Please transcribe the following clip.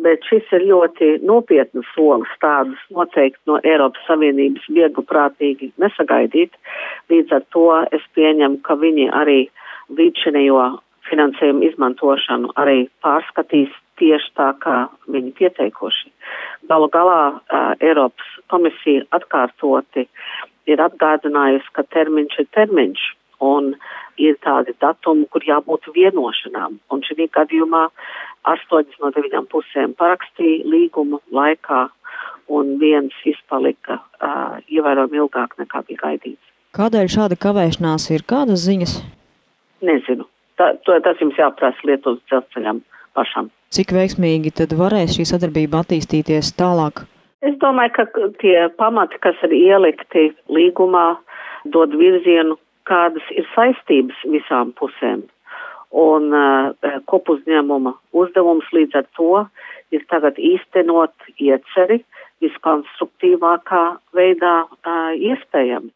bet šis ir ļoti nopietnas solis, tādus noteikti no Eiropas Savienības viegli prātīgi nesagaidīt. Līdz ar to es pieņemu, ka viņi arī līdzinējo finansējumu izmantošanu arī pārskatīs tieši tā, kā viņi pieteikoši. Galu galā Eiropas komisija atkārtoti ir atgādinājusi, ka termiņš ir termiņš un ir tādi datumi, kur jābūt vienošanām. Un šī gadījumā 8 no 9 pusēm parakstīja līgumu laikā un viens izpalika ievērojami ilgāk nekā bija gaidīts. Kādēļ šāda kavēšanās ir? Kādas ziņas? Nezinu. Tas jums jāprasa Lietuvas dzelzceļam pašam. Cik veiksmīgi tad varēs šī sadarbība attīstīties tālāk? Es domāju, ka tie pamati, kas ir ielikti līgumā, dod virzienu, kādas ir saistības visām pusēm. Un kopuzņēmuma uzdevums līdz ar to ir tagad īstenot ieceri viskonstruktīvākā veidā iespējami.